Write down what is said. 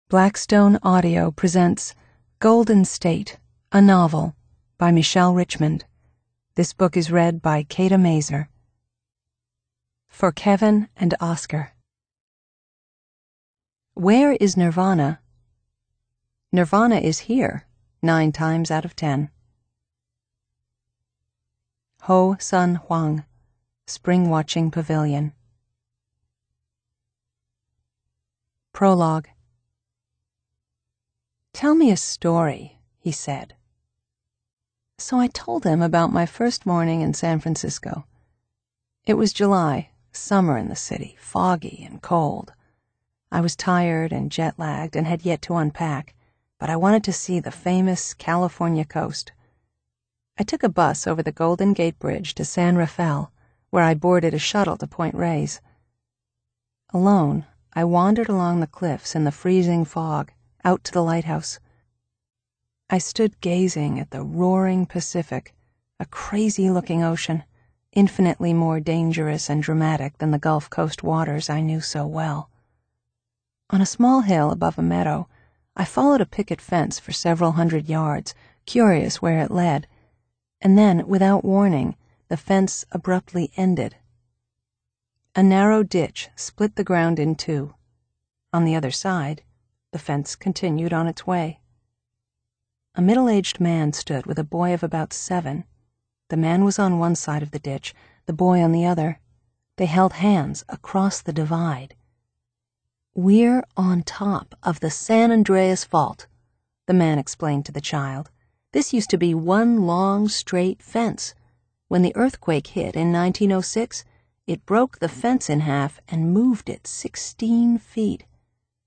Blackstone Audio presents Golden State, a novel by Michelle Richmond. This book is read by Kata Mazer. For Kevin and Oscar. Where is Nirvana? Nirvana is here, 9 times out of 10. Ho Sun Huang, Spring Watching Pavilion. Prologue. "Tell me a story," he said. So I told him about my first morning in San Francisco. It was July, summer in the city, foggy and cold. I was tired and jet-lagged and had yet to unpack, but I wanted to see the famous California coast. I took a bus over the Golden Gate Bridge to San Rafael, where I boarded a shuttle to Point Reyes. Alone, I wandered along the cliffs in the freezing fog, out to the lighthouse. I stood gazing at the roaring Pacific, a crazy-looking ocean, infinitely more dangerous and dramatic than the Gulf Coast waters I knew so well. On a small hill above a meadow, I followed a picket fence for several hundred yards, curious where it led, and then, without warning, the fence abruptly ended. A narrow ditch split the ground in two. On the other side, the fence continued on its way. A middle-aged man stood with a boy of about 7. The man was on one side of the ditch, the boy on the other. They held hands across the divide. "We're on top of the San Andreas Fault," the man explained to the child. "This used to be one long, straight fence. When the earthquake hit in 1906, it broke the fence in half and moved it 16 feet.